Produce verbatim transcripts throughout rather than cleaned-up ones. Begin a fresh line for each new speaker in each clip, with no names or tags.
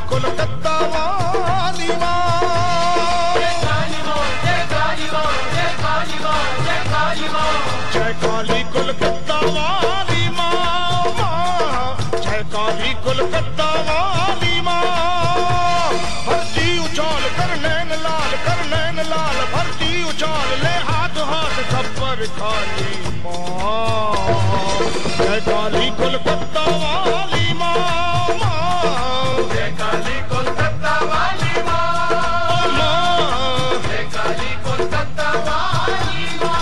कोलकाता वाली माँ,
जय काली माँ, जय काली माँ, जय काली माँ, जय काली माँ,
जय काली कोलकाता वाली माँ, जय काली कोलकाता वाली माँ। भरती उछाल कर नैन लाल, कर नैन लाल, भरती उछाल ले हाथ हाथ थप्पड़ काली माँ, जय काली कोलकाता वाली माँ,
जय काली कोलकाता वाली माँ, जय काली कोलकाता वाली माँ।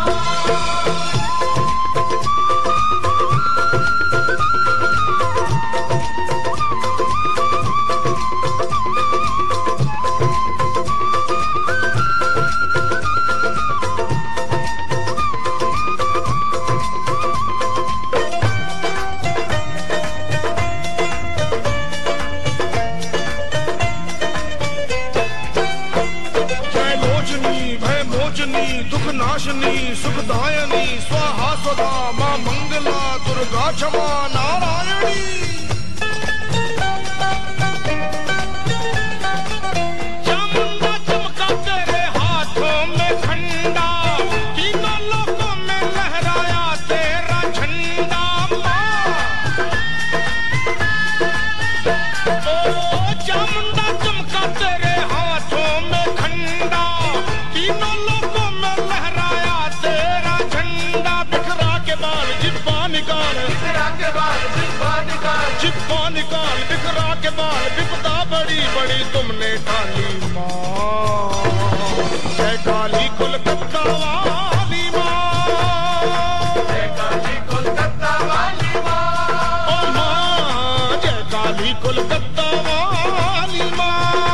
दुख नाशनी सुखदायनी स्वाहा सदा माँ मंगला दुर्गा क्षमा नारायणी। चामुंडा चमका तेरे हाथों में खंडा, तीनों लोकों में लहराया तेरा झंडा माँ। ओ चामुंडा चमका तेरे हाथों में खंडा, तीनों लोकों में लहराया तेरा झंडा। बिखरा के बाल जिब्बा निकाल,
बिखरा के बाल जिब्बा निकाल,
जिब्बा निकाल, बिखरा के बाल विपदा बड़ी बड़ी तुमने टाली माँ, जय काली कोलकाता वाली माँ,
जय काली कोलकाता वाली माँ,
ओ माँ, जय काली कोलकाता वाली माँ।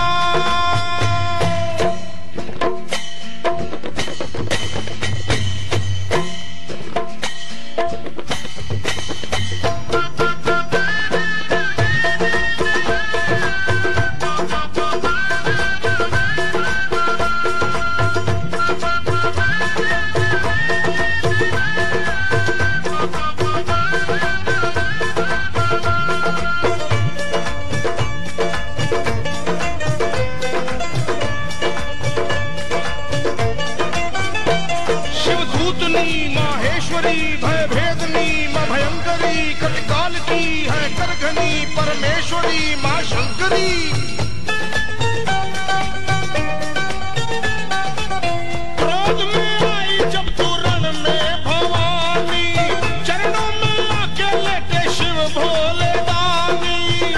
माहेश्वरी भय भेदनी माँ भयंकरी, कटकाल की है करघनी परमेश्वरी माँ शंकरी। क्रोध में आई जब तू रण में भवानी, चरणों में आके लेटे शिव भोले दानी।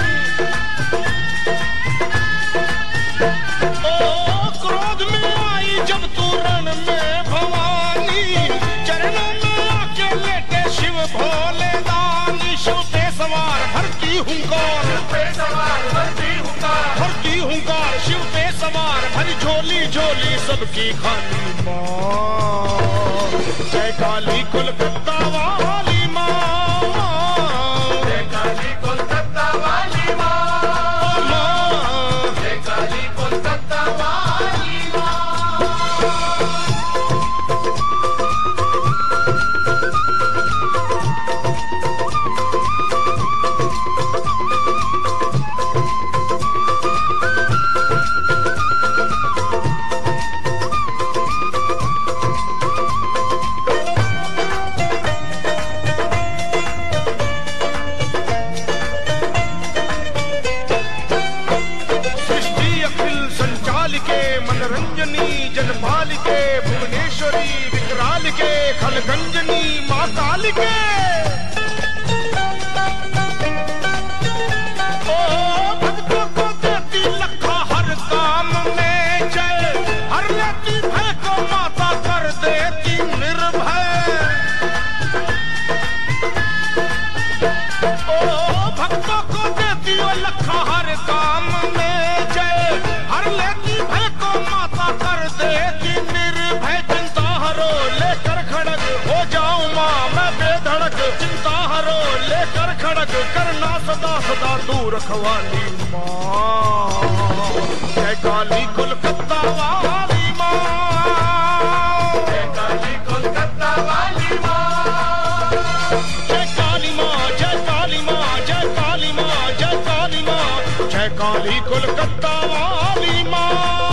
ओ क्रोध में आई जब तू रण में भवानी, चरणों में आके लेटे शिव भोले दानी। शिव पे सवार भरती हुंकार,
शिव पे सवार भरती हुंकार,
भरती हुंकार, शिव पे सवार भरी झोली झोली सबकी खाली माँ, जय काली कोलकाता वाली माँ,
जय काली कोलकाता वाली माँ, जय काली कोलकाता वाली माँ।
मनरंजनी जनपालिके भुवनेश्वरी विकरालिके खलगंजनी माँ कालिके। ओ भक्तों को देती लखा हर काम में जय, हर लेती भय को माता कर देती निर्भय। ओ भक्तों को देती लखा हर काम में जय, हर लेती भय को माता कर देती निर्भय। चिंता हरो लेकर खड़ग हो जाऊं माँ मैं बेधड़क, चिंता हरो लेकर खड़ग करना सदा सदा तू रखवाली माँ, जय काली कोलकाता वाली माँ,
जय काली कोलकाता वाली माँ,
जय काली माँ, जय काली माँ, जय काली माँ, जय काली माँ, जय काली काली कोलकाता वाली माँ।